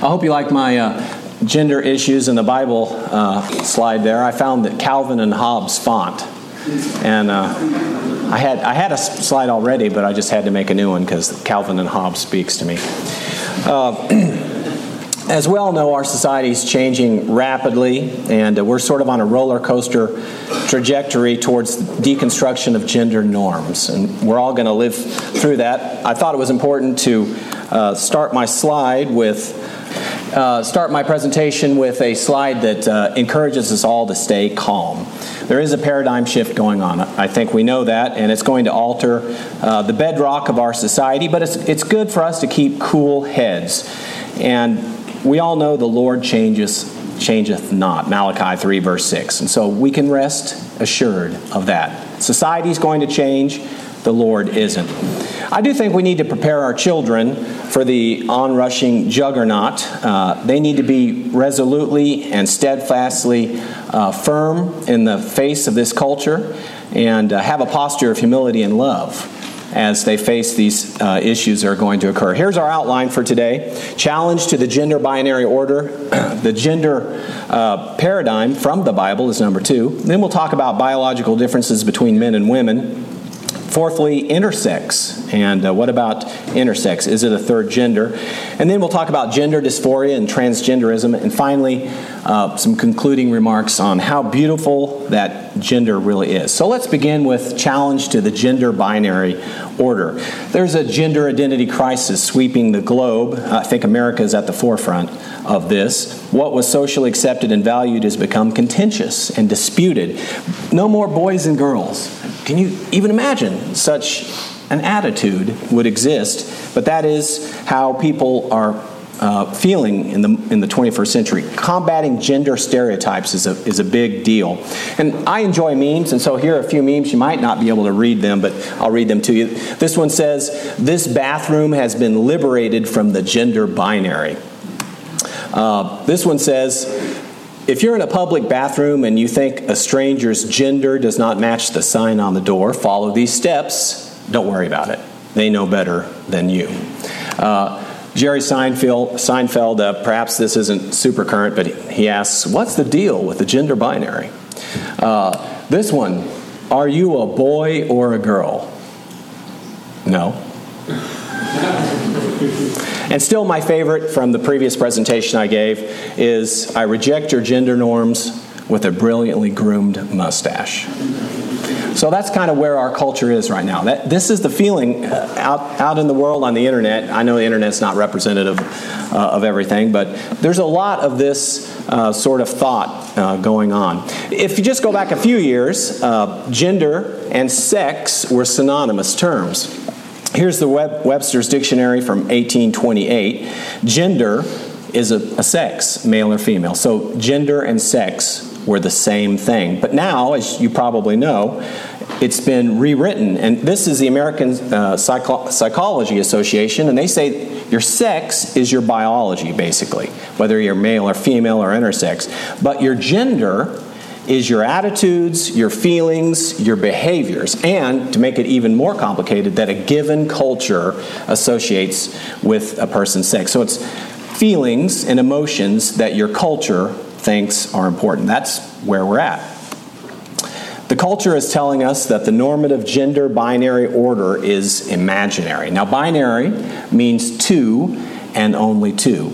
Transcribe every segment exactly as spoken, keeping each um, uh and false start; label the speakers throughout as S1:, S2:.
S1: I hope you like my uh, gender issues in the Bible uh, slide there. I found that Calvin and Hobbes font. And uh, I had I had a slide already, but I just had to make a new one because Calvin and Hobbes speaks to me. Uh, as we all know, our society is changing rapidly, and uh, we're sort of on a roller coaster trajectory towards deconstruction of gender norms. And we're all going to live through that. I thought it was important to uh, start my slide with Uh, start my presentation with a slide that uh, encourages us all to stay calm. There is a paradigm shift going on. I think we know that, and it's going to alter uh, the bedrock of our society, but it's, it's good for us to keep cool heads. And we all know the Lord changes, changeth not, Malachi three, verse six. And so we can rest assured of that. Society's going to change, the Lord isn't. I do think we need to prepare our children for the onrushing juggernaut. Uh, they need to be resolutely and steadfastly uh, firm in the face of this culture and uh, have a posture of humility and love as they face these uh, issues that are going to occur. Here's our outline for today. Challenge to the gender binary order. The gender uh, paradigm from the Bible is number two. Then we'll talk about biological differences between men and women. Fourthly, intersex. And uh, what about intersex? Is it a third gender? And then we'll talk about gender dysphoria and transgenderism. And finally, uh, some concluding remarks on how beautiful that gender really is. So let's begin with challenge to the gender binary order. There's a gender identity crisis sweeping the globe. I think America is at the forefront of this. What was socially accepted and valued has become contentious and disputed. No more boys and girls. Can you even imagine such an attitude would exist? But that is how people are uh, feeling in the in the twenty-first century. Combating gender stereotypes is a is a big deal. And I enjoy memes, and so here are a few memes. You might not be able to read them, but I'll read them to you. This one says, "This bathroom has been liberated from the gender binary." Uh, this one says, "If you're in a public bathroom and you think a stranger's gender does not match the sign on the door, follow these steps. Don't worry about it. They know better than you." Uh, Jerry Seinfeld, Seinfeld uh, perhaps this isn't super current, but he asks, "What's the deal with the gender binary?" Uh, this one, "Are you a boy or a girl?" No. And still my favorite from the previous presentation I gave is, "I reject your gender norms with a brilliantly groomed mustache." So that's kind of where our culture is right now. That, this is the feeling uh, out, out in the world on the internet. I know the internet's not representative uh, of everything, but there's a lot of this uh, sort of thought uh, going on. If you just go back a few years, uh, gender and sex were synonymous terms. Here's the Web- Webster's Dictionary from eighteen twenty-eight. Gender is a, a sex, male or female. So gender and sex were the same thing. But now, as you probably know, it's been rewritten. And this is the American uh, Psycho- Psychology Association, and they say your sex is your biology, basically, whether you're male or female or intersex. But your gender is your attitudes, your feelings, your behaviors, and, to make it even more complicated, that a given culture associates with a person's sex. So it's feelings and emotions that your culture thinks are important. That's where we're at. The culture is telling us that the normative gender binary order is imaginary. Now, binary means two and only two.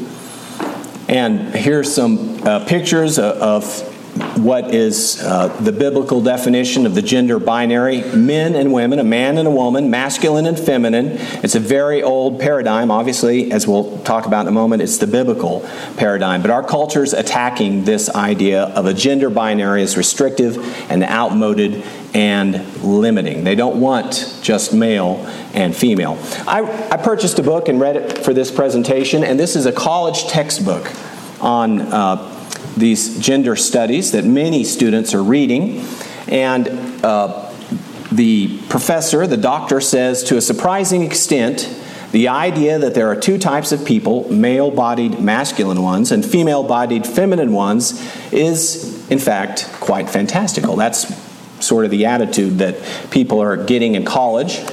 S1: And here's some uh, pictures of, of what is uh, the biblical definition of the gender binary. Men and women, a man and a woman, masculine and feminine. It's a very old paradigm. Obviously, as we'll talk about in a moment, it's the biblical paradigm. But our culture's attacking this idea of a gender binary as restrictive and outmoded and limiting. They don't want just male and female. I, I purchased a book and read it for this presentation, and this is a college textbook on uh, these gender studies that many students are reading. And uh, the professor, the doctor, says, to a surprising extent, the idea that there are two types of people, male-bodied masculine ones and female-bodied feminine ones, is, in fact, quite fantastical. That's sort of the attitude that people are getting in college.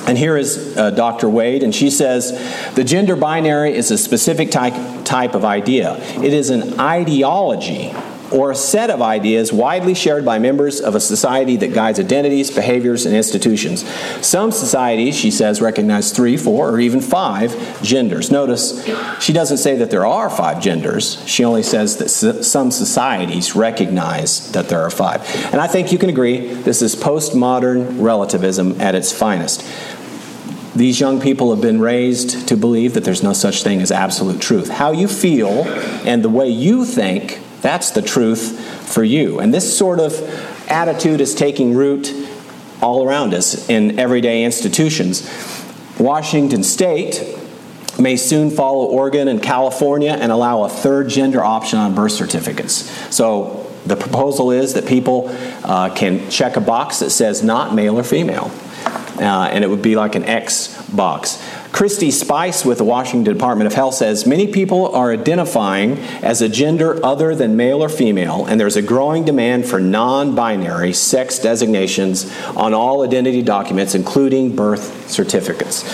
S1: And here is uh, Doctor Wade, and she says, the gender binary is a specific type, type of idea. It is an ideology or a set of ideas widely shared by members of a society that guides identities, behaviors, and institutions. Some societies, she says, recognize three, four, or even five genders. Notice, she doesn't say that there are five genders. She only says that some societies recognize that there are five. And I think you can agree this is postmodern relativism at its finest. These young people have been raised to believe that there's no such thing as absolute truth. How you feel and the way you think, that's the truth for you. And this sort of attitude is taking root all around us in everyday institutions. Washington State may soon follow Oregon and California and allow a third gender option on birth certificates. So the proposal is that people uh, can check a box that says not male or female. Uh, and it would be like an X box. Christy Spice with the Washington Department of Health says, many people are identifying as a gender other than male or female, and there's a growing demand for non-binary sex designations on all identity documents, including birth certificates.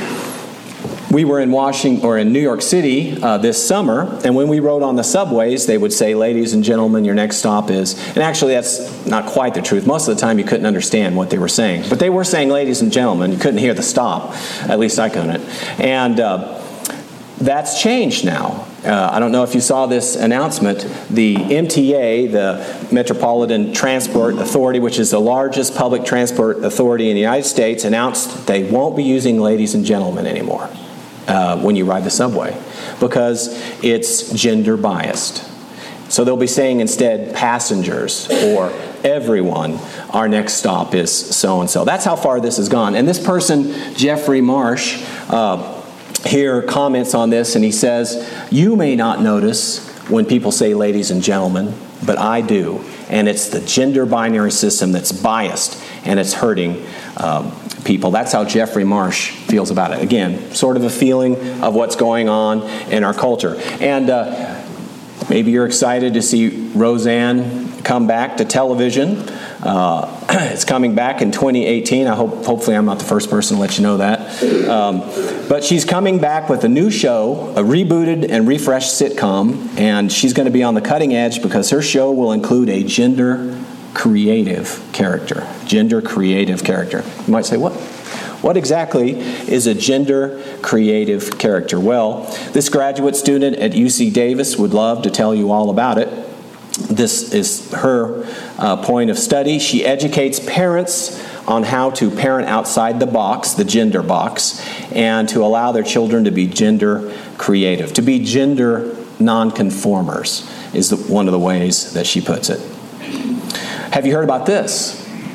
S1: We were in Washington or in New York City uh, this summer, and when we rode on the subways, they would say, ladies and gentlemen, your next stop is, and actually that's not quite the truth. Most of the time you couldn't understand what they were saying. But they were saying, ladies and gentlemen, you couldn't hear the stop. At least I couldn't. And uh, that's changed now. Uh, I don't know if you saw this announcement. The M T A, the Metropolitan Transport Authority, which is the largest public transport authority in the United States, announced they won't be using ladies and gentlemen anymore. Uh, when you ride the subway, because it's gender biased. So they'll be saying instead passengers or everyone. Our next stop is so-and-so. That's how far this has gone. And this person, Jeffrey Marsh, uh, here comments on this, and he says, you may not notice when people say ladies and gentlemen, but I do. And it's the gender binary system that's biased, and it's hurting um, people. That's how Jeffrey Marsh feels about it. Again, sort of a feeling of what's going on in our culture. And uh, maybe you're excited to see Roseanne come back to television. Uh, it's coming back in twenty eighteen. I hope, hopefully I'm not the first person to let you know that. Um, but she's coming back with a new show, a rebooted and refreshed sitcom, and she's going to be on the cutting edge because her show will include a gender creative character. Gender creative character. You might say, what? What exactly is a gender creative character? Well, this graduate student at U C Davis would love to tell you all about it. This is her uh, point of study. She educates parents on how to parent outside the box, the gender box, and to allow their children to be gender creative, to be gender nonconformers is the, one of the ways that she puts it. Have you heard about this?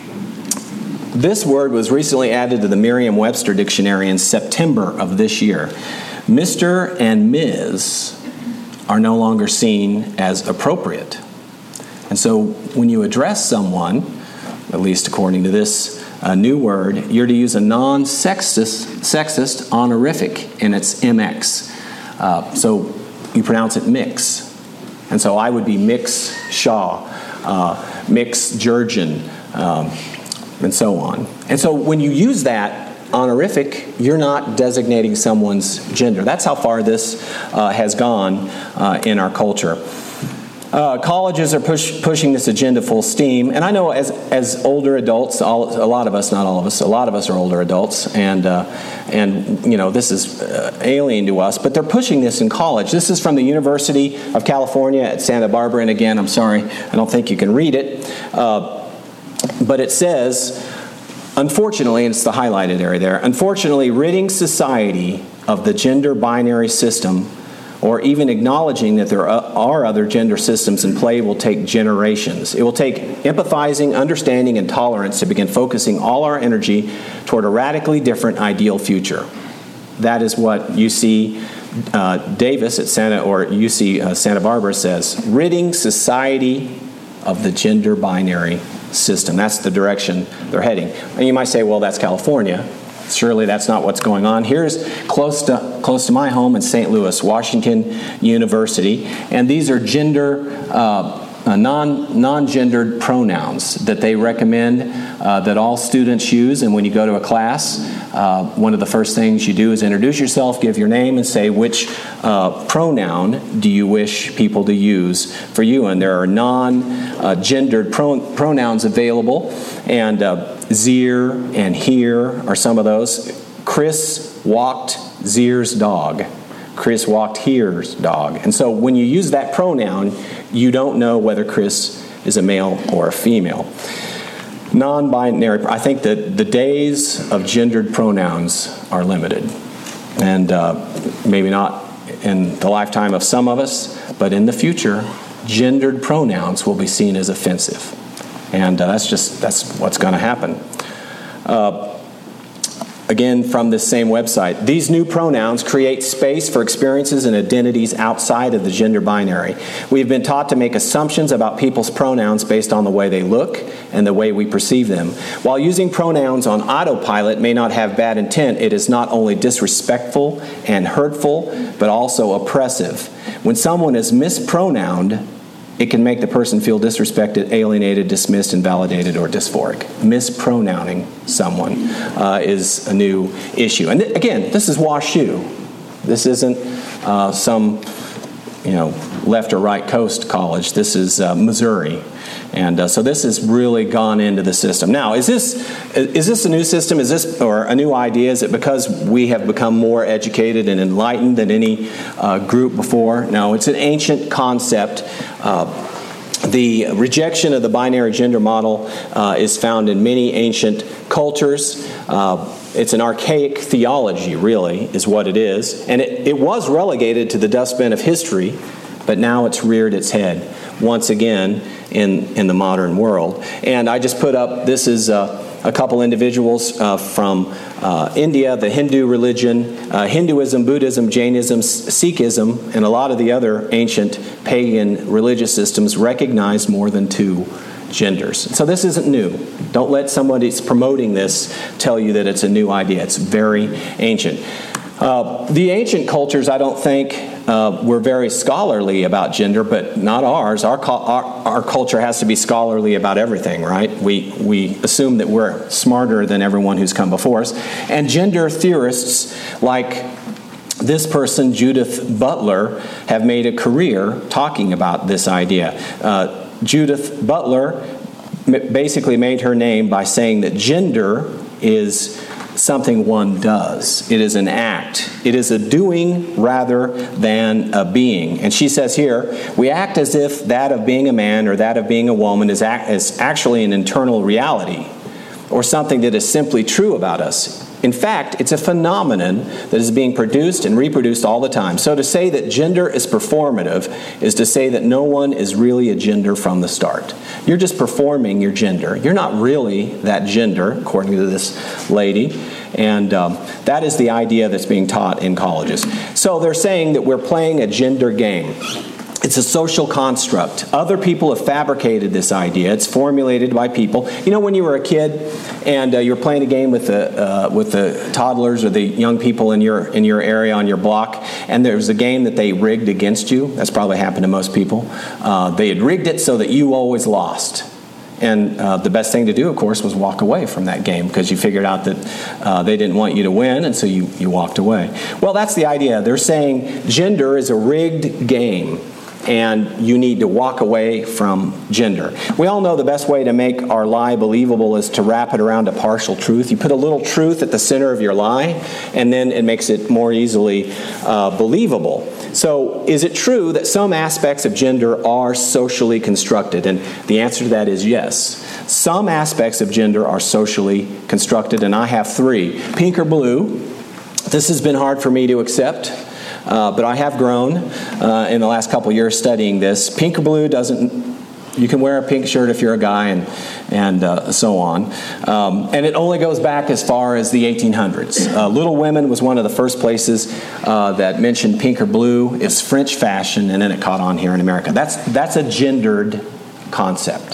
S1: This word was recently added to the Merriam-Webster dictionary in September of this year. Mister and Miz are no longer seen as appropriate. And so when you address someone, at least according to this uh, new word, you're to use a non-sexist sexist honorific, and it's M X. Uh, so you pronounce it Mix. And so I would be Mix Shaw, uh, Mix Jurgen, um, and so on. And so when you use that honorific, you're not designating someone's gender. That's how far this uh, has gone uh, in our culture. Uh, colleges are push, pushing this agenda full steam, and I know as as older adults, all, a lot of us, not all of us, a lot of us are older adults, and uh, and you know this is uh, alien to us. But they're pushing this in college. This is from the University of California at Santa Barbara, and again, I'm sorry, I don't think you can read it, uh, but it says, unfortunately, and it's the highlighted area there. Unfortunately, ridding society of the gender binary system, or even acknowledging that there are other gender systems in play, will take generations. It will take empathizing, understanding, and tolerance to begin focusing all our energy toward a radically different ideal future. That is what U C uh, Davis at Santa, or U C uh, Santa Barbara says, ridding society of the gender binary system. That's the direction they're heading. And you might say, well, that's California. Surely that's not what's going on. Here's close to close to my home in Saint Louis, Washington University, and these are gender uh, uh, non, non-gendered pronouns that they recommend uh, that all students use. And when you go to a class, uh, one of the first things you do is introduce yourself, give your name, and say which uh, pronoun do you wish people to use for you. And there are non-gendered pro- pronouns available, and uh, Zir and here are some of those. Chris walked Zir's dog. Chris walked here's dog. And so when you use that pronoun, you don't know whether Chris is a male or a female. Non-binary, I think that the days of gendered pronouns are limited. And uh, maybe not in the lifetime of some of us, but in the future, gendered pronouns will be seen as offensive. And uh, that's just, that's what's going to happen. Uh, Again, from this same website, these new pronouns create space for experiences and identities outside of the gender binary. We've been taught to make assumptions about people's pronouns based on the way they look and the way we perceive them. While using pronouns on autopilot may not have bad intent, it is not only disrespectful and hurtful, but also oppressive. When someone is mispronounced, it can make the person feel disrespected, alienated, dismissed, invalidated, or dysphoric. Mispronouncing someone uh, is a new issue. And th- again, this is WashU. This isn't uh, some, you know, left or right coast college. This is uh, Missouri. And uh, so this has really gone into the system. Now, is this is this a new system? Is this or a new idea? Is it because we have become more educated and enlightened than any uh, group before? No, it's an ancient concept. Uh, the rejection of the binary gender model uh, is found in many ancient cultures. Uh, it's an archaic theology, really, is what it is. And it, it was relegated to the dustbin of history, but now it's reared its head once again in, in the modern world. And I just put up, this is uh, a couple individuals uh, from uh, India, the Hindu religion, uh, Hinduism, Buddhism, Jainism, Sikhism, and a lot of the other ancient pagan religious systems recognize more than two genders. So this isn't new. Don't let somebody that's promoting this tell you that it's a new idea. It's very ancient. Uh, the ancient cultures, I don't think, uh, were very scholarly about gender, but not ours. Our, our our culture has to be scholarly about everything, right? We we assume that we're smarter than everyone who's come before us. And gender theorists like this person, Judith Butler, have made a career talking about this idea. Uh, Judith Butler basically made her name by saying that gender is something one does. It is an act. It is a doing rather than a being. And she says here, we act as if that of being a man or that of being a woman is, act, is actually an internal reality or something that is simply true about us. In fact, it's a phenomenon that is being produced and reproduced all the time. So to say that gender is performative is to say that no one is really a gender from the start. You're just performing your gender. You're not really that gender, according to this lady. And um, that is the idea that's being taught in colleges. So they're saying that we're playing a gender game. It's a social construct. Other people have fabricated this idea. It's formulated by people. You know, when you were a kid and uh, you were playing a game with the uh, with the toddlers or the young people in your in your area on your block, and there was a game that they rigged against you. That's probably happened to most people. Uh, they had rigged it so that you always lost. And uh, the best thing to do, of course, was walk away from that game because you figured out that uh, they didn't want you to win, and so you, you walked away. Well, that's the idea. They're saying gender is a rigged game, and you need to walk away from gender. We all know the best way to make our lie believable is to wrap it around a partial truth. You put a little truth at the center of your lie, and then it makes it more easily uh, believable. So is it true that some aspects of gender are socially constructed? And the answer to that is yes. Some aspects of gender are socially constructed, and I have three. Pink or blue. This has been hard for me to accept. Uh, but I have grown uh, in the last couple of years studying this. Pink or blue doesn't, you can wear a pink shirt if you're a guy and and uh, so on. Um, and it only goes back as far as the eighteen hundreds. Uh, Little Women was one of the first places uh, that mentioned pink or blue. It's French fashion, and then it caught on here in America. That's, that's a gendered concept.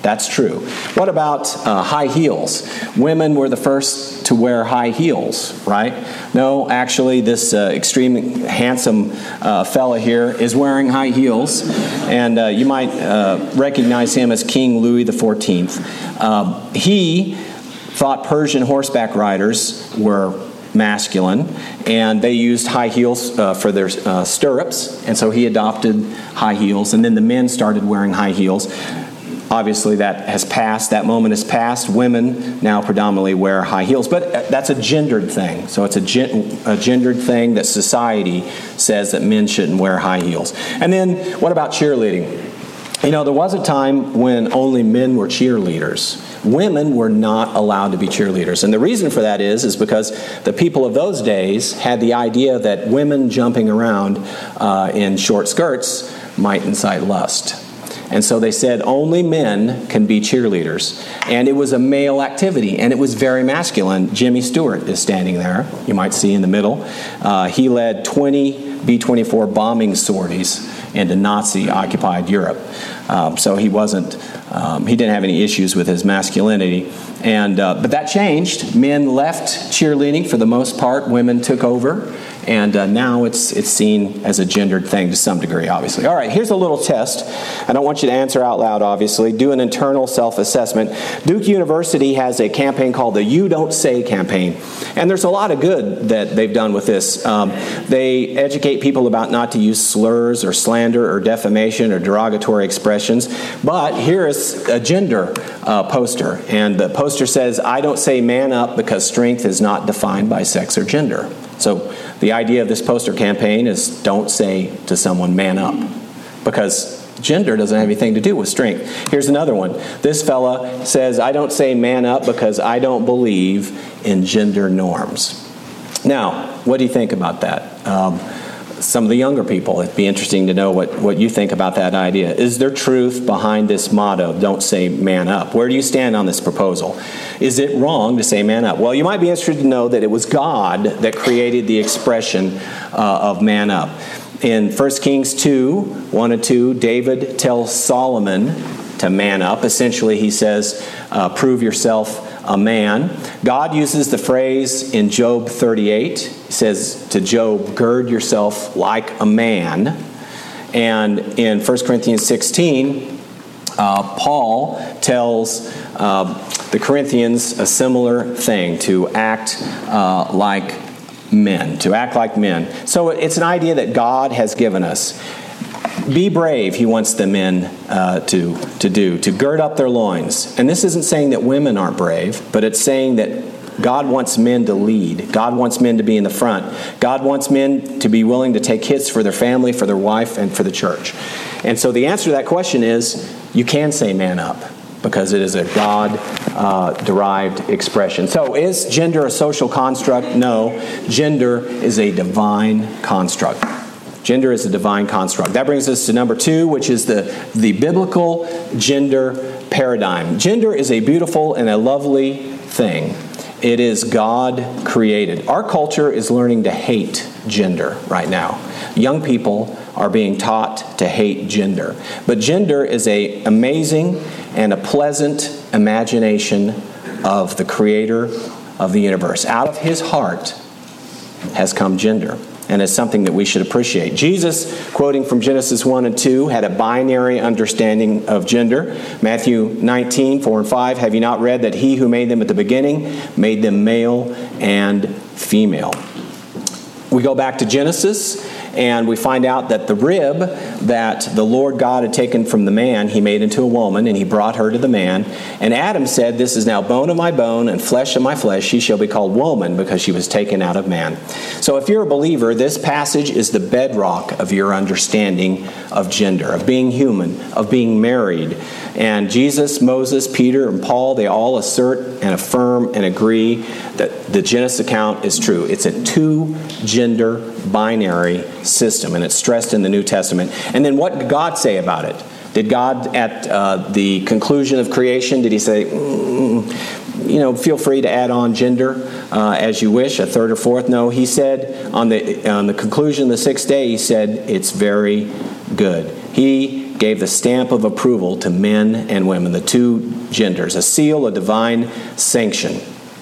S1: That's true. What about uh, high heels? Women were the first to wear high heels, right? No, actually, this uh, extremely handsome uh, fella here is wearing high heels, and uh, you might uh, recognize him as King Louis the fourteenth. Uh, he thought Persian horseback riders were masculine, and they used high heels uh, for their uh, stirrups, and so he adopted high heels, and then the men started wearing high heels. Obviously, that has passed. That moment has passed. Women now predominantly wear high heels. But that's a gendered thing. So it's a, gen- a gendered thing that society says that men shouldn't wear high heels. And then what about cheerleading? You know, there was a time when only men were cheerleaders. Women were not allowed to be cheerleaders. And the reason for that is, is because the people of those days had the idea that women jumping around uh, in short skirts might incite lust. And so they said only men can be cheerleaders. And it was a male activity, and it was very masculine. Jimmy Stewart is standing there, you might see in the middle. Uh, he led twenty B twenty-four bombing sorties into Nazi-occupied Europe. Um, so he wasn't, um, he didn't have any issues with his masculinity. And uh, but that changed. Men left cheerleading for the most part. Women took over. And uh, now it's it's seen as a gendered thing to some degree, obviously. All right, here's a little test. I don't want you to answer out loud, obviously. Do an internal self-assessment. Duke University has a campaign called the You Don't Say campaign. And there's a lot of good that they've done with this. Um, they educate people about not to use slurs or slander or defamation or derogatory expressions. But here is a gender uh, poster. And the poster says, I don't say man up because strength is not defined by sex or gender. So the idea of this poster campaign is don't say to someone, man up, because gender doesn't have anything to do with strength. Here's another one. This fella says, I don't say man up because I don't believe in gender norms. Now, what do you think about that? Um, some of the younger people, it'd be interesting to know what, what you think about that idea. Is there truth behind this motto, don't say man up? Where do you stand on this proposal? Is it wrong to say man up? Well, you might be interested to know that it was God that created the expression uh, of man up. In First Kings two, one and two, David tells Solomon to man up. Essentially, he says, uh, prove yourself a man. God uses the phrase in Job thirty-eight. He says to Job, gird yourself like a man. And in First Corinthians sixteen, uh, Paul tells uh, the Corinthians a similar thing, to act uh, like men, to act like men. So it's an idea that God has given us. Be brave, he wants the men uh, to, to do, to gird up their loins. And this isn't saying that women aren't brave, but it's saying that God wants men to lead. God wants men to be in the front. God wants men to be willing to take hits for their family, for their wife, and for the church. And so the answer to that question is, you can say man up, because it is a God-derived uh, expression. So is gender a social construct? No. Gender is a divine construct. Gender is a divine construct. That brings us to number two, which is the, the biblical gender paradigm. Gender is a beautiful and a lovely thing. It is God created. Our culture is learning to hate gender right now. Young people are being taught to hate gender. But gender is an amazing and a pleasant imagination of the creator of the universe. Out of his heart has come gender. And it's something that we should appreciate. Jesus, quoting from Genesis one and two, had a binary understanding of gender. Matthew nineteen, four and five, have you not read that he who made them at the beginning made them male and female? We go back to Genesis, and we find out that the rib that the Lord God had taken from the man, he made into a woman, and he brought her to the man. And Adam said, this is now bone of my bone and flesh of my flesh. She shall be called woman, because she was taken out of man. So if you're a believer, this passage is the bedrock of your understanding of gender, of being human, of being married. And Jesus, Moses, Peter, and Paul, they all assert and affirm and agree that the Genesis account is true. It's a two-gender binary system, and it's stressed in the New Testament. And then what did God say about it? Did God, at uh, the conclusion of creation, did he say, mm, you know, feel free to add on gender uh, as you wish, a third or fourth? No, he said on the on the conclusion of the sixth day, he said, it's very good. He gave the stamp of approval to men and women, the two genders, a seal of divine sanction.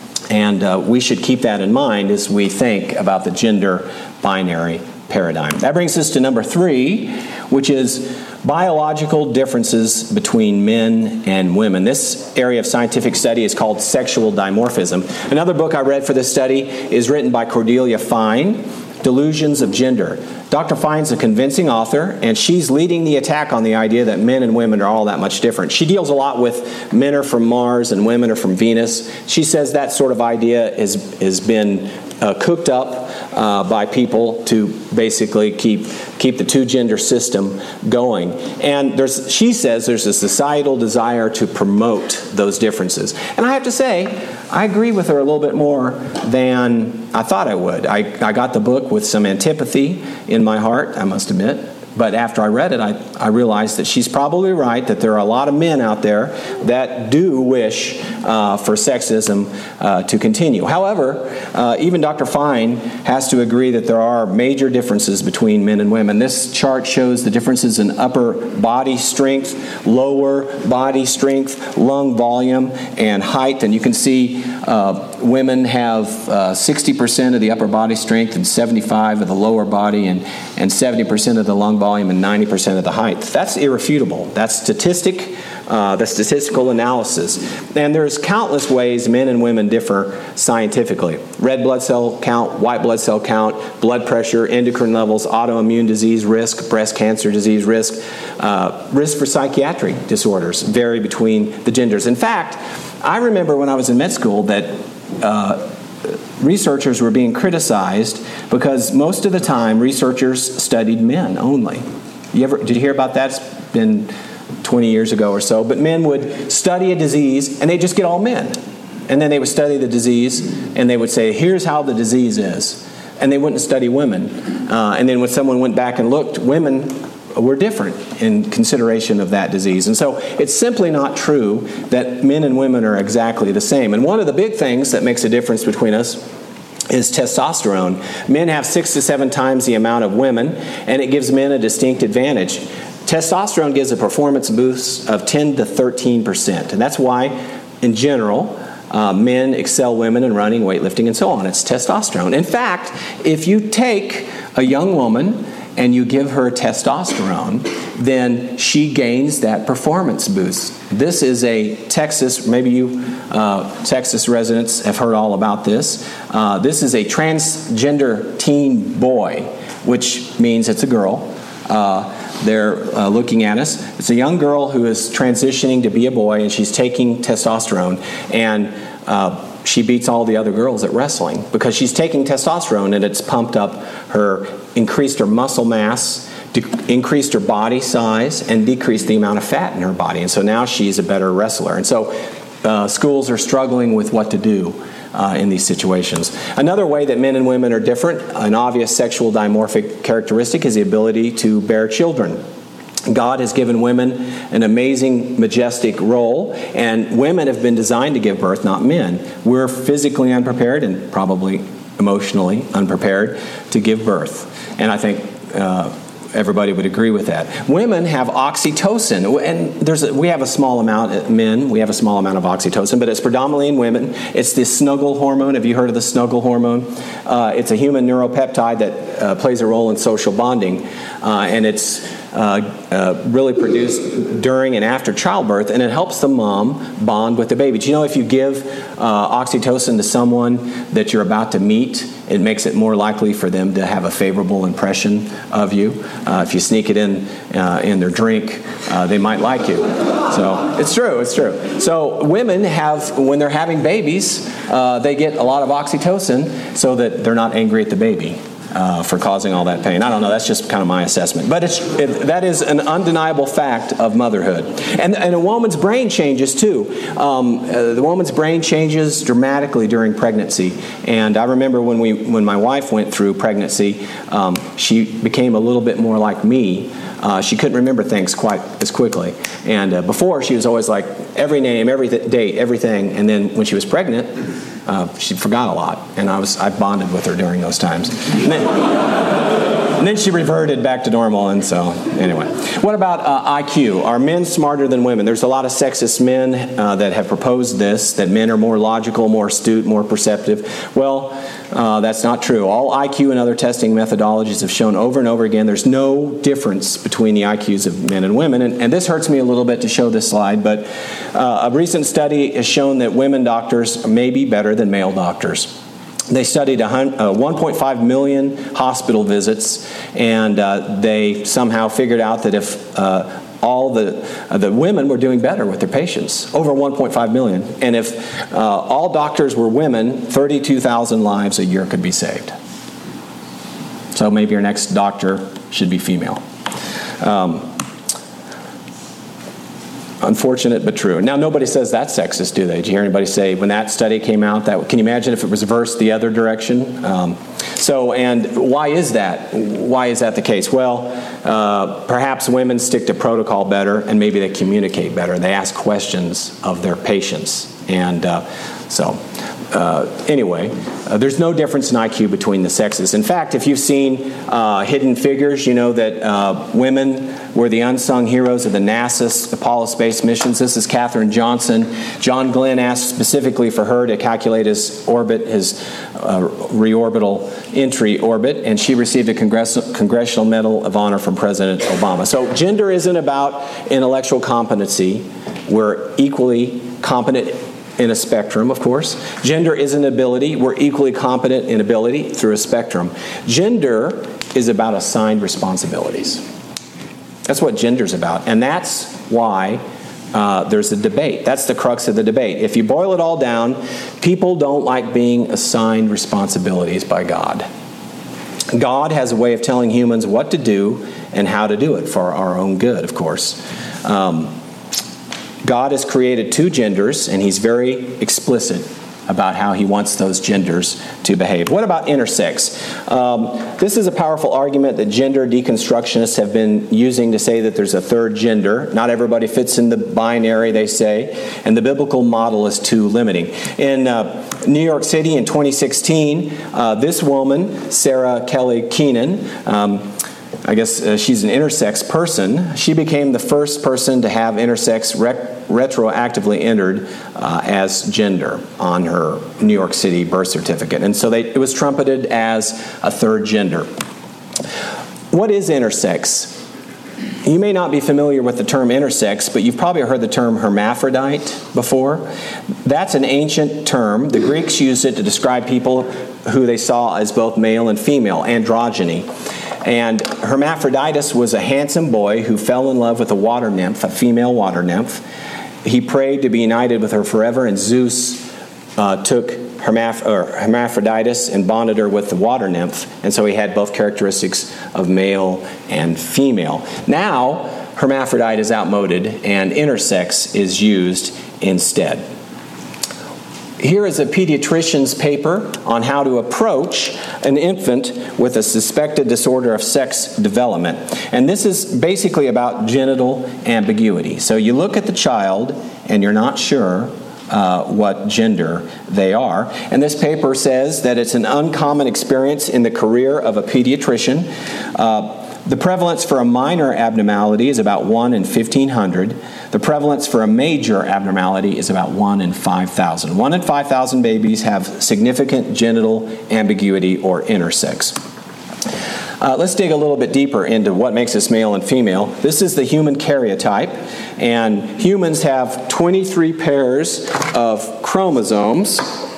S1: And uh, we should keep that in mind as we think about the gender binary paradigm. That brings us to number three, which is biological differences between men and women. This area of scientific study is called sexual dimorphism. Another book I read for this study is written by Cordelia Fine, Delusions of Gender. Doctor Fine's a convincing author, and she's leading the attack on the idea that men and women are all that much different. She deals a lot with men are from Mars and women are from Venus. She says that sort of idea is, has been uh, cooked up uh, by people to basically keep keep the two-gender system going. And there's, she says there's a societal desire to promote those differences. And I have to say, I agree with her a little bit more than I thought I would. I, I got the book with some antipathy in my heart, I must admit. But after I read it, I, I realized that she's probably right, that there are a lot of men out there that do wish uh, for sexism uh, to continue. However, uh, even Doctor Fine has to agree that there are major differences between men and women. This chart shows the differences in upper body strength, lower body strength, lung volume, and height. And you can see uh, women have uh, sixty percent of the upper body strength and seventy-five of the lower body, and, and seventy percent of the lung volume and ninety percent of the height. That's irrefutable. That's statistic, uh, the statistical analysis. And there's countless ways men and women differ scientifically. Red blood cell count, white blood cell count, blood pressure, endocrine levels, autoimmune disease risk, breast cancer disease risk, uh, risk for psychiatric disorders vary between the genders. In fact, I remember when I was in med school that uh, researchers were being criticized because most of the time researchers studied men only. You ever did you hear about that? It's been twenty years ago or so. But men would study a disease and they'd just get all men. And then they would study the disease and they would say, here's how the disease is. And they wouldn't study women. Uh, and then when someone went back and looked, women were different in consideration of that disease. And so it's simply not true that men and women are exactly the same. And one of the big things that makes a difference between us is testosterone. Men have six to seven times the amount of women, and it gives men a distinct advantage. Testosterone gives a performance boost of ten to thirteen percent. And that's why, in general, uh, men excel women in running, weightlifting, and so on. It's testosterone. In fact, if you take a young woman and you give her testosterone, then she gains that performance boost. This is a Texas, maybe you uh, Texas residents have heard all about this. Uh, this is a transgender teen boy, which means it's a girl. Uh, they're uh, looking at us. It's a young girl who is transitioning to be a boy, and she's taking testosterone. And uh, she beats all the other girls at wrestling because she's taking testosterone, and it's pumped up her, increased her muscle mass, de- increased her body size, and decreased the amount of fat in her body. And so now she's a better wrestler. And so uh, schools are struggling with what to do uh, in these situations. Another way that men and women are different, an obvious sexual dimorphic characteristic, is the ability to bear children. God has given women an amazing, majestic role, and women have been designed to give birth, not men. We're physically unprepared and probably emotionally unprepared to give birth. And I think uh, everybody would agree with that. Women have oxytocin, and there's a, we have a small amount, men, we have a small amount of oxytocin, but it's predominantly in women. It's the snuggle hormone. Have you heard of the snuggle hormone? Uh, it's a human neuropeptide that uh, plays a role in social bonding, uh, and it's Uh, uh, really produced during and after childbirth, and it helps the mom bond with the baby. Do you know if you give uh, oxytocin to someone that you're about to meet, it makes it more likely for them to have a favorable impression of you? Uh, if you sneak it in uh, in their drink, uh, they might like you. So it's true, it's true. So women have, when they're having babies, uh, they get a lot of oxytocin so that they're not angry at the baby Uh, for causing all that pain. I don't know, that's just kind of my assessment. But it's, it, that is an undeniable fact of motherhood. And, and a woman's brain changes too. Um, uh, the woman's brain changes dramatically during pregnancy. And I remember when we, when my wife went through pregnancy, um, she became a little bit more like me. Uh, she couldn't remember things quite as quickly. And uh, before, she was always like, every name, every th- date, everything. And then when she was pregnant, Uh, she forgot a lot, and I was I bonded with her during those times. And then, And then she reverted back to normal, and so, anyway. What about uh, I Q? Are men smarter than women? There's a lot of sexist men uh, that have proposed this, that men are more logical, more astute, more perceptive. Well, uh, that's not true. All I Q and other testing methodologies have shown over and over again there's no difference between the I Qs of men and women. And, and this hurts me a little bit to show this slide, but uh, a recent study has shown that women doctors may be better than male doctors. They studied one point five million hospital visits, and uh, they somehow figured out that if uh, all the uh, the women were doing better with their patients, over one point five million, and if uh, all doctors were women, thirty-two thousand lives a year could be saved. So maybe your next doctor should be female. Um, Unfortunate but true. Now, nobody says that's sexist, do they? Did you hear anybody say when that study came out? That can you imagine if it was reversed the other direction? Um, so, and why is that? Why is that the case? Well, uh, perhaps women stick to protocol better, and maybe they communicate better. They ask questions of their patients, and uh, so. Uh, anyway, uh, there's no difference in I Q between the sexes. In fact, if you've seen uh, Hidden Figures, you know that uh, women were the unsung heroes of the NASA Apollo space missions. This is Katherine Johnson. John Glenn asked specifically for her to calculate his orbit, his uh, reorbital entry orbit, and she received a Congress- Congressional Medal of Honor from President Obama. So gender isn't about intellectual competency. We're equally competent in a spectrum, of course. Gender isn't ability. We're equally competent in ability through a spectrum. Gender is about assigned responsibilities. That's what gender's about. And that's why uh, there's a debate. That's the crux of the debate. If you boil it all down, people don't like being assigned responsibilities by God. God has a way of telling humans what to do and how to do it for our own good, of course. Um, God has created two genders, and He's very explicit about how He wants those genders to behave. What about intersex? Um, this is a powerful argument that gender deconstructionists have been using to say that there's a third gender. Not everybody fits in the binary, they say, and the biblical model is too limiting. In uh, New York City in twenty sixteen, uh, this woman, Sarah Kelly Keenan, um, I guess uh, she's an intersex person. She became the first person to have intersex rec- retroactively entered uh, as gender on her New York City birth certificate. And so they, it was trumpeted as a third gender. What is intersex? You may not be familiar with the term intersex, but you've probably heard the term hermaphrodite before. That's an ancient term. The Greeks used it to describe people who they saw as both male and female, androgyny. And Hermaphroditus was a handsome boy who fell in love with a water nymph, a female water nymph. He prayed to be united with her forever, and Zeus uh, took Hermaph- or Hermaphroditus and bonded her with the water nymph. And so he had both characteristics of male and female. Now, hermaphrodite is outmoded, and intersex is used instead. Here is a pediatrician's paper on how to approach an infant with a suspected disorder of sex development. And this is basically about genital ambiguity. So you look at the child and you're not sure uh, what gender they are. And this paper says that it's an uncommon experience in the career of a pediatrician. Uh, The prevalence for a minor abnormality is about one in fifteen hundred. The prevalence for a major abnormality is about one in five thousand. one in five thousand babies have significant genital ambiguity or intersex. Uh, let's dig a little bit deeper into what makes us male and female. This is the human karyotype, and humans have twenty-three pairs of chromosomes.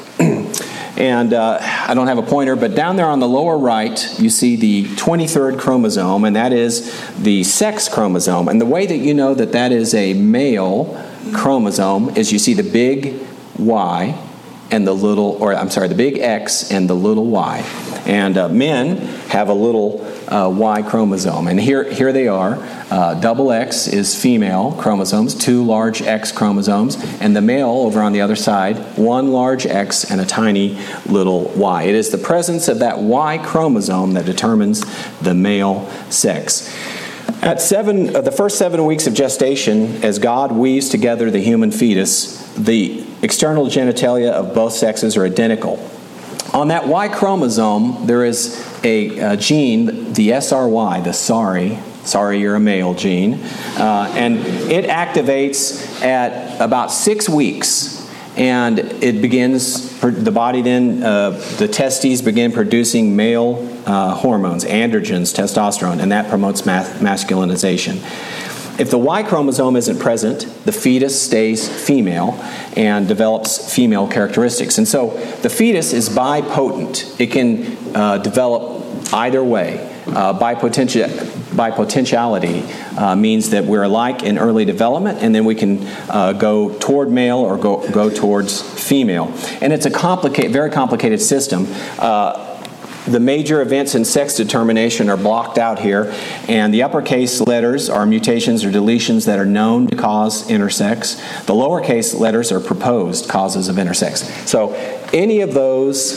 S1: And uh, I don't have a pointer, but down there on the lower right, you see the twenty-third chromosome, and that is the sex chromosome. And the way that you know that that is a male chromosome is you see the big Y and the little, or I'm sorry, the big X and the little Y. And uh, men have a little uh, Y chromosome. And here, here they are. Uh, double X is female chromosomes, two large X chromosomes, and the male over on the other side, one large X and a tiny little Y. It is the presence of that Y chromosome that determines the male sex. At seven, uh, the first seven weeks of gestation, as God weaves together the human fetus, the external genitalia of both sexes are identical. On that Y chromosome, there is a, a gene, the S R Y, the sorry, sorry you're a male gene, uh, and it activates at about six weeks. And it begins, the body then, uh, the testes begin producing male uh, hormones, androgens, testosterone, and that promotes mas- masculinization. If the Y chromosome isn't present, the fetus stays female and develops female characteristics. And so the fetus is bipotent. It can uh, develop either way. Uh, bipotentia- bipotentiality uh, means that we're alike in early development, and then we can uh, go toward male or go, go towards female. And it's a complicated, very complicated system. Uh, The major events in sex determination are blocked out here, and the uppercase letters are mutations or deletions that are known to cause intersex. The lowercase letters are proposed causes of intersex. So any of those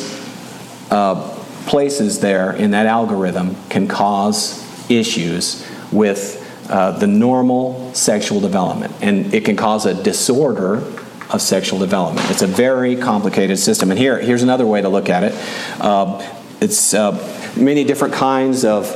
S1: uh, places there in that algorithm can cause issues with uh, the normal sexual development, and it can cause a disorder of sexual development. It's a very complicated system, and here, here's another way to look at it. Uh, It's uh, many different kinds of,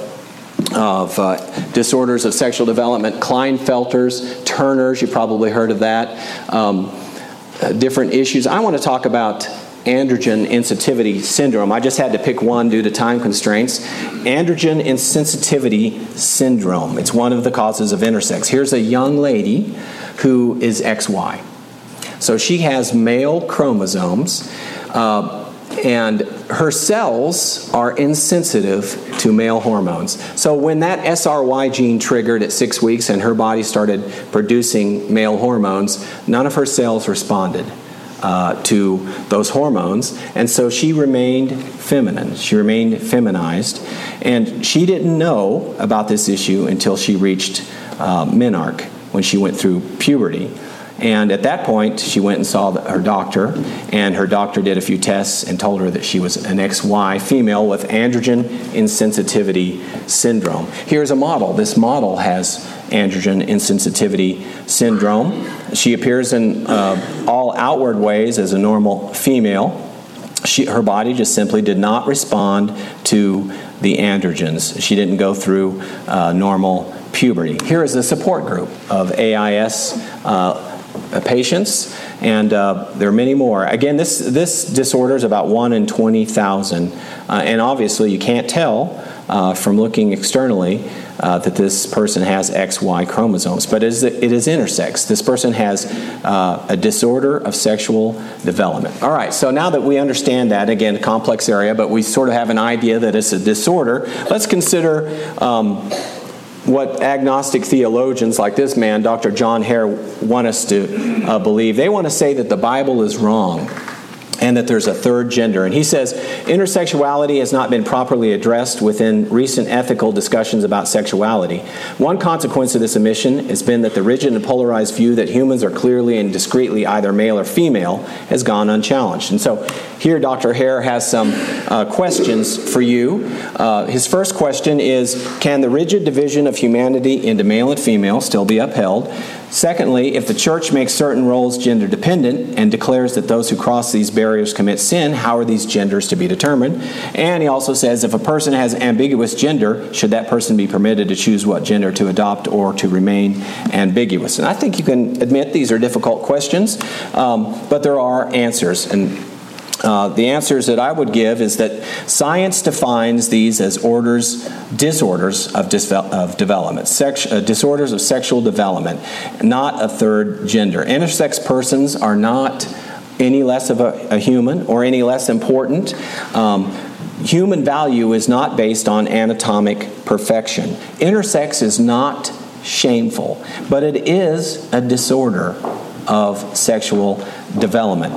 S1: of uh, disorders of sexual development. Klinefelters, Turners, you probably heard of that. Um, uh, different issues. I want to talk about androgen insensitivity syndrome. I just had to pick one due to time constraints. Androgen insensitivity syndrome. It's one of the causes of intersex. Here's a young lady who is X Y. So she has male chromosomes, uh, and her cells are insensitive to male hormones. So when that S R Y gene triggered at six weeks and her body started producing male hormones, none of her cells responded uh, to those hormones. And so she remained feminine. She remained feminized. And she didn't know about this issue until she reached uh, menarche, when she went through puberty. And at that point, she went and saw her doctor, and her doctor did a few tests and told her that she was an X Y female with androgen insensitivity syndrome. Here's a model. This model has androgen insensitivity syndrome. She appears in uh, all outward ways as a normal female. She, her body just simply did not respond to the androgens. She didn't go through uh, normal puberty. Here is a support group of A I S uh, patients, and uh, there are many more. Again, this this disorder is about one in twenty thousand, uh, and obviously you can't tell uh, from looking externally uh, that this person has X Y chromosomes, but it is, it is intersex. This person has uh, a disorder of sexual development. All right, so now that we understand that, again, a complex area, but we sort of have an idea that it's a disorder, let's consider um, what agnostic theologians like this man, Doctor John Hare, want us to uh, believe. They want to say that the Bible is wrong and that there's a third gender. And he says, intersexuality has not been properly addressed within recent ethical discussions about sexuality. One consequence of this omission has been that the rigid and polarized view that humans are clearly and discreetly either male or female has gone unchallenged. And so here Doctor Hare has some uh, questions for you. Uh, his first question is, can the rigid division of humanity into male and female still be upheld? Secondly, if the church makes certain roles gender dependent and declares that those who cross these barriers commit sin, how are these genders to be determined? And he also says, if a person has ambiguous gender, should that person be permitted to choose what gender to adopt or to remain ambiguous? And I think you can admit these are difficult questions, um, but there are answers. And Uh, the answers that I would give is that science defines these as orders, disorders of, dis- of development, sex, uh, disorders of sexual development, not a third gender. Intersex persons are not any less of a, a human or any less important. Um, human value is not based on anatomic perfection. Intersex is not shameful, but it is a disorder of sexual development.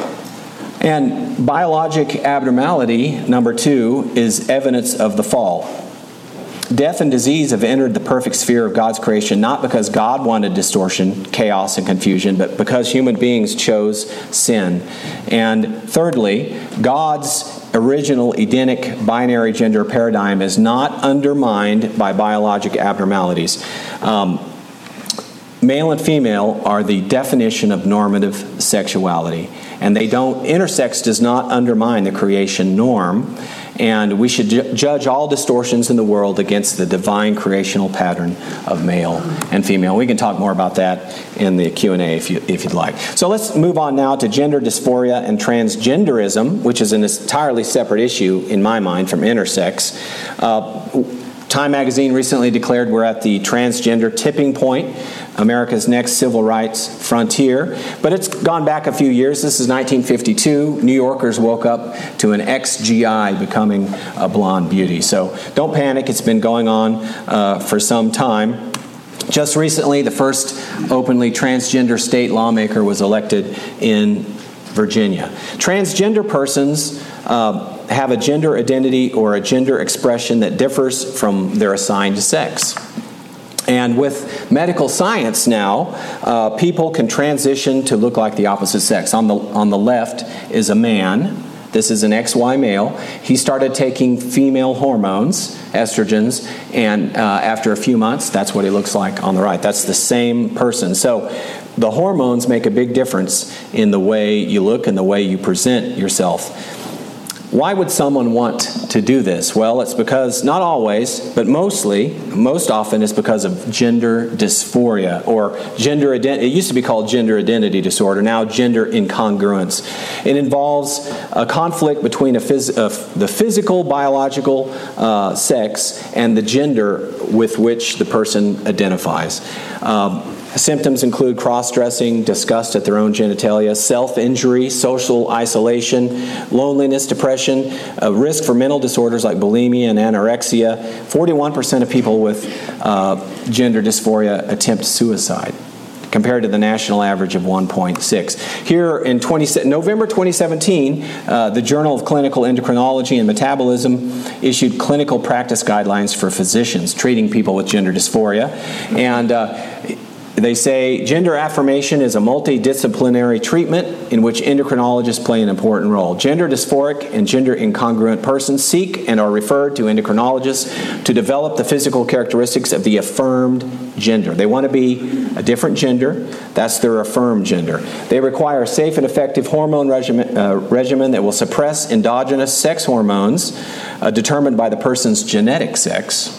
S1: And biologic abnormality, number two, is evidence of the fall. Death and disease have entered the perfect sphere of God's creation, not because God wanted distortion, chaos, and confusion, but because human beings chose sin. And thirdly, God's original Edenic binary gender paradigm is not undermined by biologic abnormalities. Um, Male and female are the definition of normative sexuality, and they don't, intersex does not undermine the creation norm, and we should ju- judge all distortions in the world against the divine creational pattern of male and female. We can talk more about that in the Q and A if, you, if you'd like. So let's move on now to gender dysphoria and transgenderism, which is an entirely separate issue in my mind from intersex. Uh, Time magazine recently declared we're at the transgender tipping point, America's next civil rights frontier. But it's gone back a few years. This is nineteen fifty-two. New Yorkers woke up to an ex G I becoming a blonde beauty. So don't panic. It's been going on uh, for some time. Just recently, the first openly transgender state lawmaker was elected in Virginia. Transgender persons uh, have a gender identity or a gender expression that differs from their assigned sex. And with medical science now, uh, people can transition to look like the opposite sex. On the on the left is a man. This is an X Y male. He started taking female hormones, estrogens, and uh, after a few months, that's what he looks like on the right. That's the same person. So the hormones make a big difference in the way you look and the way you present yourself. Why would someone want to do this? Well, it's because, not always, but mostly, most often it's because of gender dysphoria or gender identity. It used to be called gender identity disorder, now gender incongruence. It involves a conflict between a phys- uh, the physical, biological uh, sex and the gender with which the person identifies. Um, Symptoms include cross-dressing, disgust at their own genitalia, self-injury, social isolation, loneliness, depression, a risk for mental disorders like bulimia and anorexia. forty-one percent of people with uh, gender dysphoria attempt suicide, compared to the national average of one point six. Here in twenty, November twenty seventeen, uh, the Journal of Clinical Endocrinology and Metabolism issued clinical practice guidelines for physicians treating people with gender dysphoria. And uh, they say gender affirmation is a multidisciplinary treatment in which endocrinologists play an important role. Gender dysphoric and gender incongruent persons seek and are referred to endocrinologists to develop the physical characteristics of the affirmed gender. They want to be a different gender. That's their affirmed gender. They require a safe and effective hormone regimen, uh, regimen that will suppress endogenous sex hormones uh, determined by the person's genetic sex.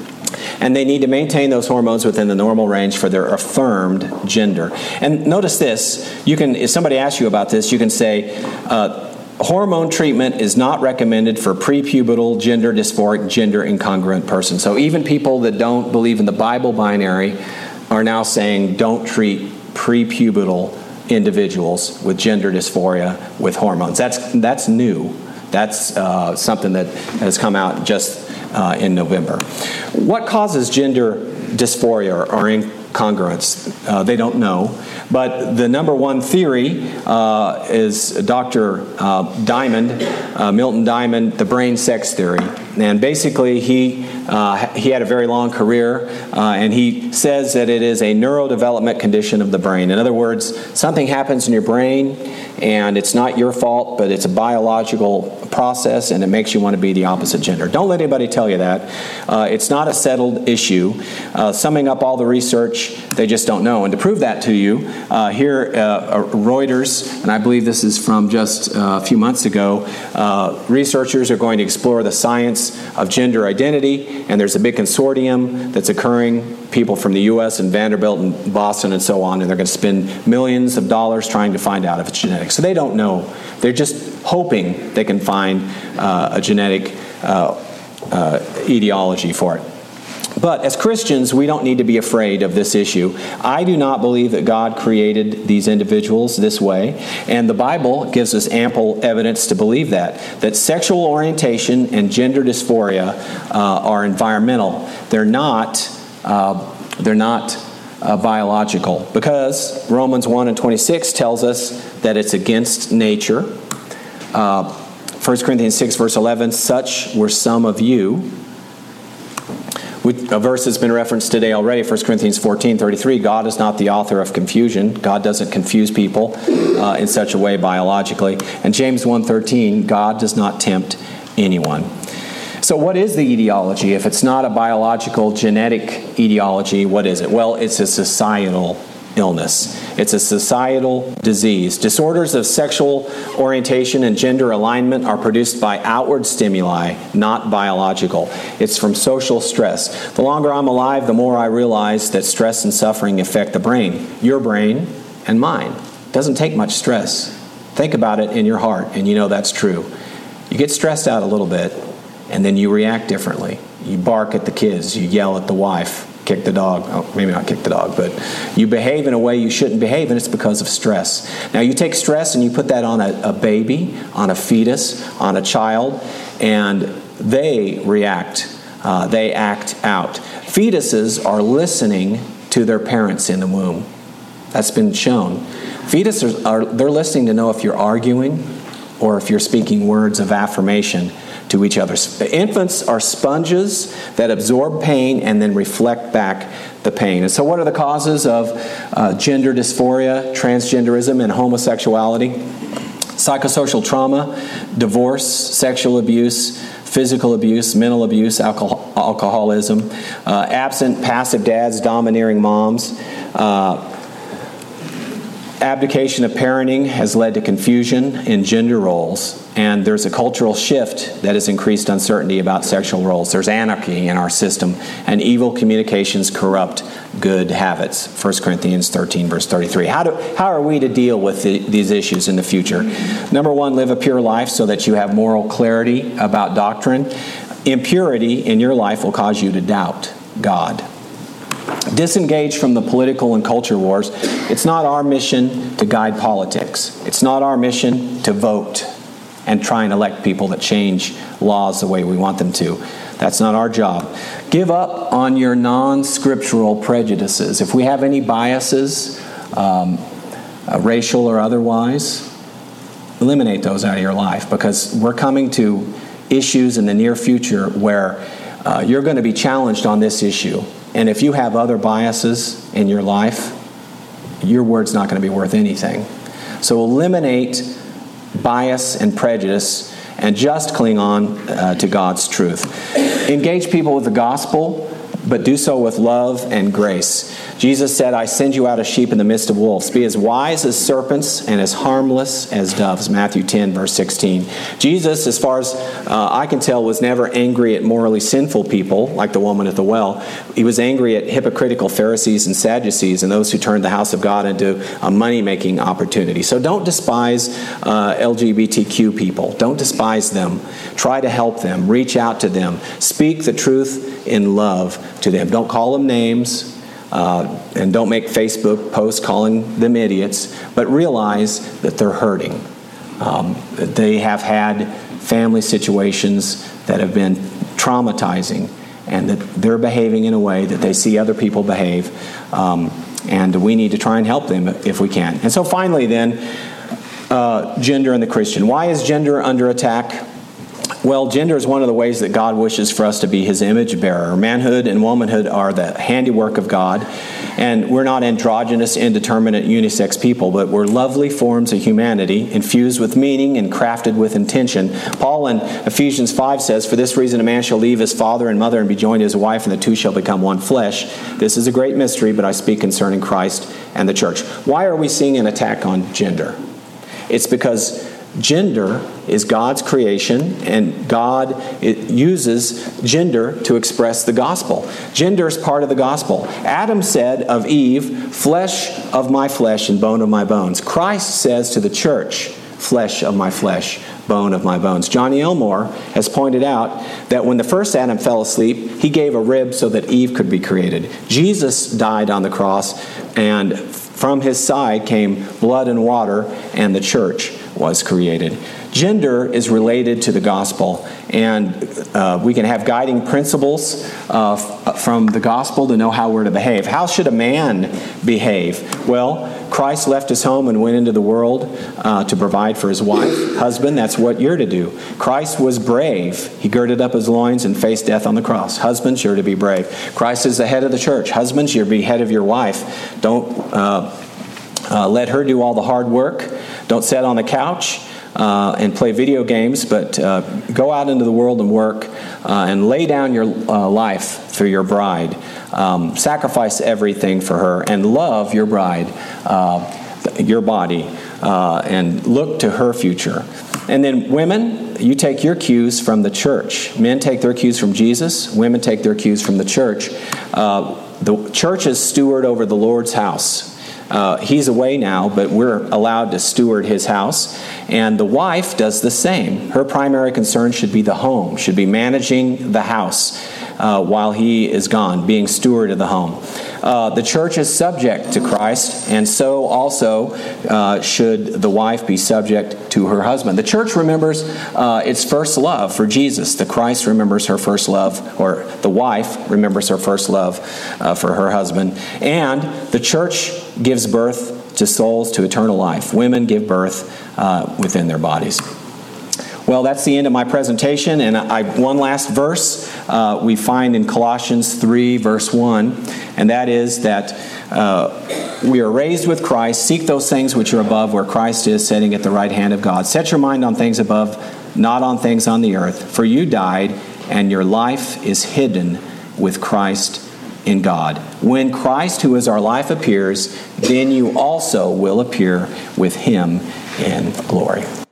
S1: And they need to maintain those hormones within the normal range for their affirmed gender. And notice this, you can, if somebody asks you about this, you can say, uh, hormone treatment is not recommended for prepubertal, gender dysphoric, gender incongruent persons. So even people that don't believe in the Bible binary are now saying don't treat prepubertal individuals with gender dysphoria with hormones. That's, that's new. That's uh, something that has come out just Uh, in November. What causes gender dysphoria or incongruence? Uh, they don't know. But the number one theory uh, is Doctor Uh, Diamond, uh, Milton Diamond, the brain sex theory. And basically he uh, he had a very long career, uh, and he says that it is a neurodevelopment condition of the brain. In other words, something happens in your brain, and it's not your fault, but it's a biological process, and it makes you want to be the opposite gender. Don't let anybody tell you that. Uh, it's not a settled issue. Uh, summing up all the research, they just don't know. And to prove that to you, uh, here, uh, Reuters, and I believe this is from just uh, a few months ago, uh, researchers are going to explore the science of gender identity, and there's a big consortium that's occurring, people from the U S and Vanderbilt and Boston and so on, and they're going to spend millions of dollars trying to find out if it's genetic. So they don't know. They're just hoping they can find uh, a genetic uh, uh, etiology for it. But as Christians, we don't need to be afraid of this issue. I do not believe that God created these individuals this way, and the Bible gives us ample evidence to believe that. That sexual orientation and gender dysphoria uh, are environmental. They're not, uh, they're not uh, biological, because Romans one and twenty-six tells us that it's against nature. Uh, First Corinthians six, verse eleven, such were some of you. A verse that's been referenced today already, First Corinthians fourteen, thirty-three, God is not the author of confusion. God doesn't confuse people uh, in such a way biologically. And James one thirteen, God does not tempt anyone. So what is the etiology? If it's not a biological, genetic etiology, what is it? Well, it's a societal illness. It's a societal disease. Disorders of sexual orientation and gender alignment are produced by outward stimuli, not biological. It's from social stress. The longer I'm alive, the more I realize that stress and suffering affect the brain, your brain and mine. It doesn't take much stress. Think about it in your heart, and you know that's true. You get stressed out a little bit, and then you react differently. You bark at the kids, you yell at the wife, kick the dog. Oh, maybe not kick the dog, but you behave in a way you shouldn't behave, and it's because of stress. Now, you take stress and you put that on a, a baby, on a fetus, on a child, and they react. Uh, they act out. Fetuses are listening to their parents in the womb. That's been shown. Fetuses are they're listening to know if you're arguing or if you're speaking words of affirmation to each other. Infants are sponges that absorb pain and then reflect back the pain. And so what are the causes of uh, gender dysphoria, transgenderism, and homosexuality? Psychosocial trauma, divorce, sexual abuse, physical abuse, mental abuse, alcohol, alcoholism, uh, absent, passive dads, domineering moms. Uh, Abdication of parenting has led to confusion in gender roles, and there's a cultural shift that has increased uncertainty about sexual roles. There's anarchy in our system, and evil communications corrupt good habits. First Corinthians thirteen, verse thirty-three. How do how are we to deal with the, these issues in the future? Number one, live a pure life so that you have moral clarity about doctrine. Impurity in your life will cause you to doubt God. Disengage from the political and culture wars. It's not our mission to guide politics. It's not our mission to vote and try and elect people that change laws the way we want them to. That's not our job. Give up on your non-scriptural prejudices. If we have any biases, um, uh, racial or otherwise, eliminate those out of your life, because we're coming to issues in the near future where uh, you're going to be challenged on this issue. And if you have other biases in your life, your word's not going to be worth anything. So eliminate bias and prejudice and just cling on uh, to God's truth. Engage people with the gospel, but do so with love and grace. Jesus said, I send you out as sheep in the midst of wolves. Be as wise as serpents and as harmless as doves. Matthew ten, verse sixteen. Jesus, as far as uh, I can tell, was never angry at morally sinful people, like the woman at the well. He was angry at hypocritical Pharisees and Sadducees and those who turned the house of God into a money-making opportunity. So don't despise uh, L G B T Q people. Don't despise them. Try to help them. Reach out to them. Speak the truth in love to them. Don't call them names. Uh, and don't make Facebook posts calling them idiots, but realize that they're hurting. Um, that they have had family situations that have been traumatizing, and that they're behaving in a way that they see other people behave. Um, and we need to try and help them if we can. And so finally then, uh, gender and the Christian. Why is gender under attack? Well, gender is one of the ways that God wishes for us to be His image bearer. Manhood and womanhood are the handiwork of God, and we're not androgynous, indeterminate, unisex people, but we're lovely forms of humanity, infused with meaning and crafted with intention. Paul in Ephesians five says, for this reason a man shall leave his father and mother and be joined to his wife, and the two shall become one flesh. This is a great mystery, but I speak concerning Christ and the church. Why are we seeing an attack on gender? It's because gender is God's creation, and God it uses gender to express the gospel. Gender is part of the gospel. Adam said of Eve, flesh of my flesh and bone of my bones. Christ says to the church, flesh of my flesh, bone of my bones. Johnny Elmore has pointed out that when the first Adam fell asleep, he gave a rib so that Eve could be created. Jesus died on the cross, and from his side came blood and water, and the church was created. Gender is related to the gospel, and uh, we can have guiding principles uh, f- from the gospel to know how we're to behave. How should a man behave? Well, Christ left his home and went into the world uh, to provide for his wife. Husband, that's what you're to do. Christ was brave. He girded up his loins and faced death on the cross. Husbands, you're to be brave. Christ is the head of the church. Husbands, you're to be head of your wife. Don't uh, uh, let her do all the hard work. Don't sit on the couch uh, and play video games, but uh, go out into the world and work uh, and lay down your uh, life for your bride. Um, sacrifice everything for her and love your bride, uh, your body, uh, and look to her future. And then women, you take your cues from the church. Men take their cues from Jesus. Women take their cues from the church. Uh, the church is steward over the Lord's house. Uh, he's away now, but we're allowed to steward his house. And the wife does the same. Her primary concern should be the home, should be managing the house uh, while he is gone, being steward of the home. Uh, the church is subject to Christ, and so also uh, should the wife be subject to her husband. The church remembers uh, its first love for Jesus. The Christ remembers her first love, or the wife remembers her first love uh, for her husband. And the church gives birth to souls to eternal life. Women give birth uh, within their bodies. Well, that's the end of my presentation, and I, one last verse uh, we find in Colossians three, verse one, and that is that uh, we are raised with Christ. Seek those things which are above, where Christ is sitting at the right hand of God. Set your mind on things above, not on things on the earth, for you died, and your life is hidden with Christ in God. When Christ, who is our life, appears, then you also will appear with him in glory.